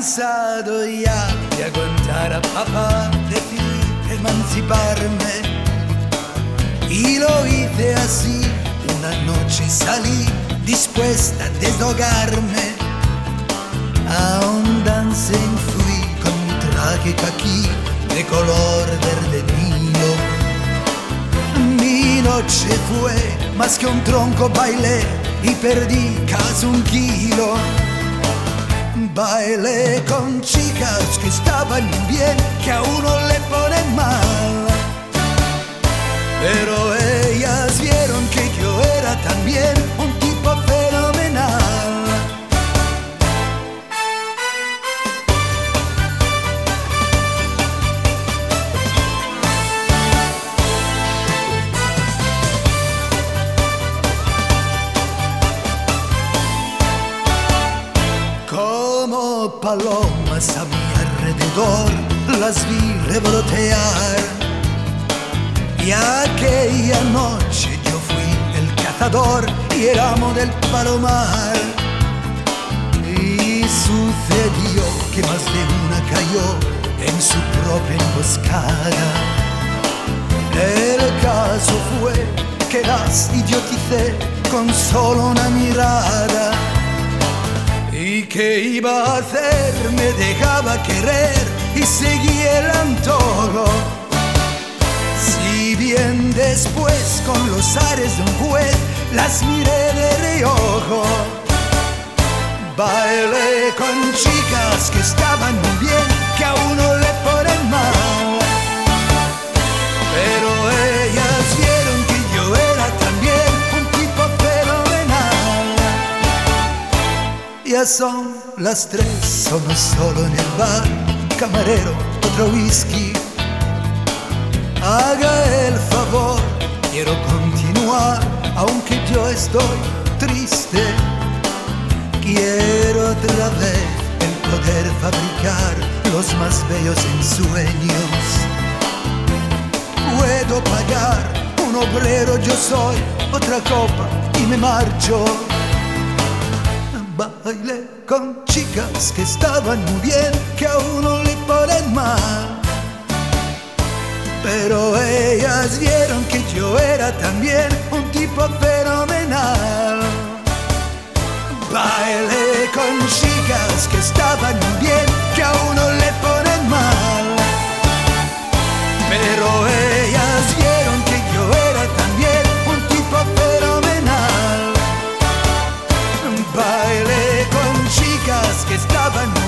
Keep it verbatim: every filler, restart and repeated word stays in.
Cansado ya de aguantar a papá, decidí emanciparme. Y lo hice así, una noche salí dispuesta a deshogarme. A un dancing fui con mi traje caquí de color verde Nilo. Mi noche fue más que un tronco, bailé y perdí casi un kilo. Bailé con chicas que estaban bien, que a uno le ponen mal, pero ellas vieron que yo era también un tipo fenomenal. Como palomas a mi alrededor las vi revolotear, y aquella noche yo fui el cazador y el amo del palomar. Y sucedió que más de una cayó en su propia emboscada. El caso fue que las idioticé con solo una mirada. ¿Y qué iba a hacer? Me dejaba querer y seguía el antojo. Si bien después con los ares de un juez las miré de reojo. Bailé con chicas que estaban muy bien, que a uno le ponen mal, pero ellas vieron que yo era también un tipo fenomenal. Ya son las tres, somos solo en el bar. Camarero, otro whisky. Haga el favor, quiero continuar, aunque yo estoy triste. Quiero otra vez el poder fabricar los más bellos ensueños. Puedo pagar, un obrero yo soy, otra copa y me marcho. Bailé con chicas que estaban muy bien, que a uno le ponen mal, pero ellas vieron que yo era también un tipo fenomenal. Bailé con chicas que estaban muy bien, que a uno le ponen mal, pero ellas vieron que yo era también un tipo fenomenal. Bailé con chicas que estaban